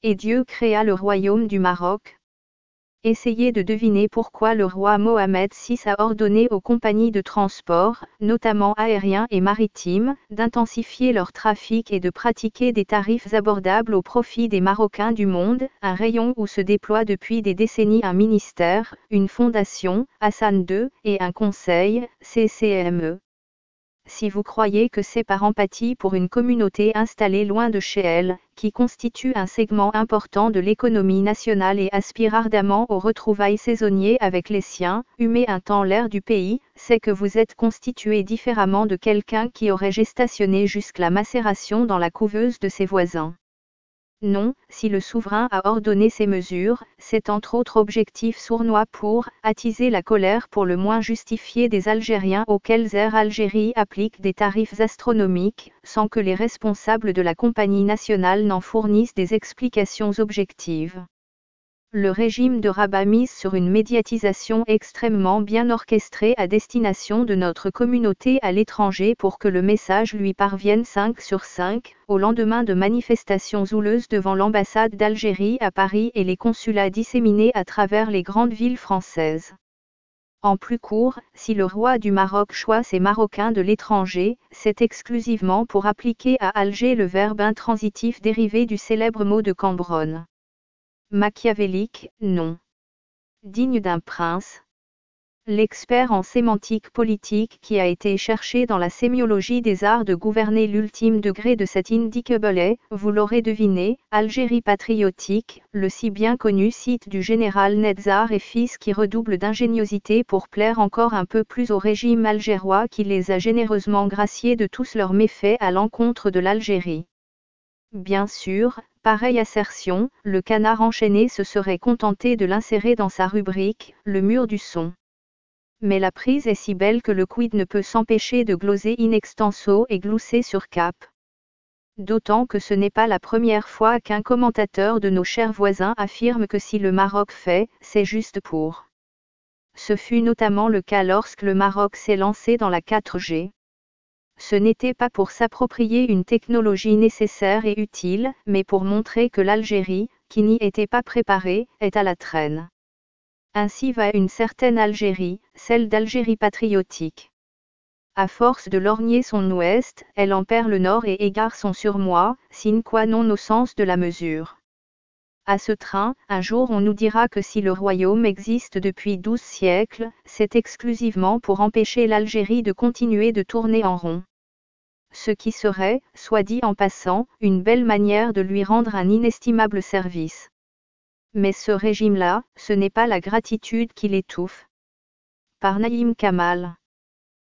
Et Dieu créa le royaume du Maroc. Essayez de deviner pourquoi le roi Mohamed VI a ordonné aux compagnies de transport, notamment aériens et maritimes, d'intensifier leur trafic et de pratiquer des tarifs abordables au profit des Marocains du monde, un rayon où se déploie depuis des décennies un ministère, une fondation, Hassan II, et un conseil, CCME. Si vous croyez que c'est par empathie pour une communauté installée loin de chez elle, qui constitue un segment important de l'économie nationale et aspire ardemment aux retrouvailles saisonnières avec les siens, humer un temps l'air du pays, c'est que vous êtes constitué différemment de quelqu'un qui aurait gestationné jusqu'à la macération dans la couveuse de ses voisins. Non, si le souverain a ordonné ces mesures, c'est entre autres objectifs sournois pour attiser la colère pour le moins justifiée des Algériens auxquels Air Algérie applique des tarifs astronomiques, sans que les responsables de la compagnie nationale n'en fournissent des explications objectives. Le régime de Rabat mise sur une médiatisation extrêmement bien orchestrée à destination de notre communauté à l'étranger pour que le message lui parvienne 5 sur 5, au lendemain de manifestations houleuses devant l'ambassade d'Algérie à Paris et les consulats disséminés à travers les grandes villes françaises. En plus court, si le roi du Maroc choisit ses Marocains de l'étranger, c'est exclusivement pour appliquer à Alger le verbe intransitif dérivé du célèbre mot de Cambronne. Machiavélique, non. Digne d'un prince. L'expert en sémantique politique qui a été cherché dans la sémiologie des arts de gouverner l'ultime degré de cet indicable est, vous l'aurez deviné, Algérie patriotique, le si bien connu site du général Netzar et fils qui redouble d'ingéniosité pour plaire encore un peu plus au régime algérois qui les a généreusement graciés de tous leurs méfaits à l'encontre de l'Algérie. Bien sûr, pareille assertion, le canard enchaîné se serait contenté de l'insérer dans sa rubrique, le mur du son. Mais la prise est si belle que le quid ne peut s'empêcher de gloser in extenso et glousser sur cap. D'autant que ce n'est pas la première fois qu'un commentateur de nos chers voisins affirme que si le Maroc fait, c'est juste pour. Ce fut notamment le cas lorsque le Maroc s'est lancé dans la 4G. Ce n'était pas pour s'approprier une technologie nécessaire et utile, mais pour montrer que l'Algérie, qui n'y était pas préparée, est à la traîne. Ainsi va une certaine Algérie, celle d'Algérie patriotique. À force de lorgner son ouest, elle en perd le nord et égare son surmoi, sine qua non au sens de la mesure. À ce train, un jour on nous dira que si le royaume existe depuis 12 siècles, c'est exclusivement pour empêcher l'Algérie de continuer de tourner en rond. Ce qui serait, soit dit en passant, une belle manière de lui rendre un inestimable service. Mais ce régime-là, ce n'est pas la gratitude qui l'étouffe. Par Naïm Kamal.